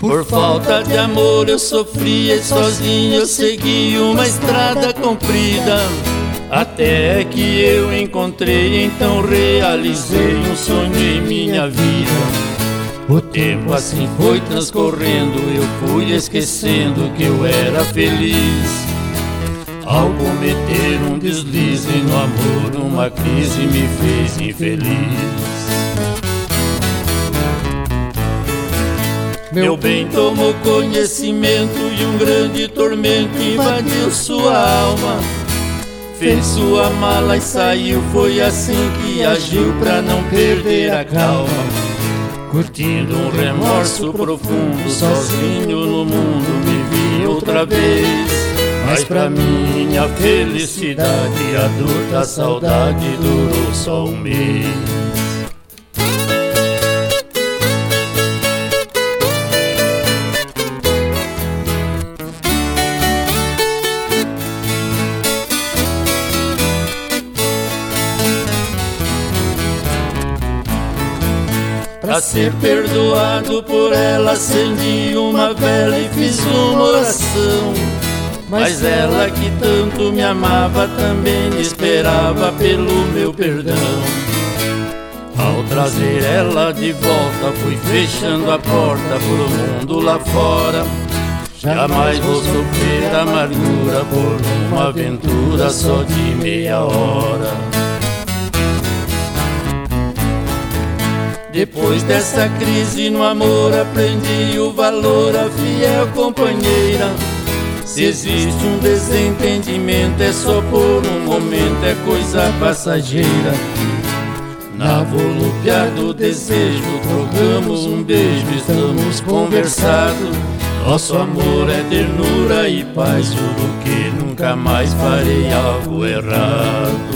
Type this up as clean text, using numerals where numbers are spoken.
Por falta de amor eu sofria e sozinho eu segui uma estrada comprida, até que eu encontrei, então realizei um sonho em minha vida. O tempo assim foi transcorrendo, eu fui esquecendo que eu era feliz. Ao cometer um deslize no amor, uma crise me fez infeliz. Meu bem tomou conhecimento e um grande tormento invadiu sua alma. Fez sua mala e saiu, foi assim que agiu pra não perder a calma. Curtindo um remorso profundo, sozinho no mundo me vi outra vez. Mas pra minha felicidade a dor da saudade durou só um mês. Pra ser perdoado por ela acendi uma vela e fiz uma oração. Mas ela que tanto me amava também esperava pelo meu perdão. Ao trazer ela de volta fui fechando a porta pro mundo lá fora. Jamais vou sofrer amargura por uma aventura só de meia hora. Depois dessa crise no amor aprendi o valor a fiel companheira. Se existe um desentendimento é só por um momento, é coisa passageira. Na volúpia do desejo trocamos um beijo, estamos conversados. Nosso amor é ternura e paz, juro que nunca mais farei algo errado.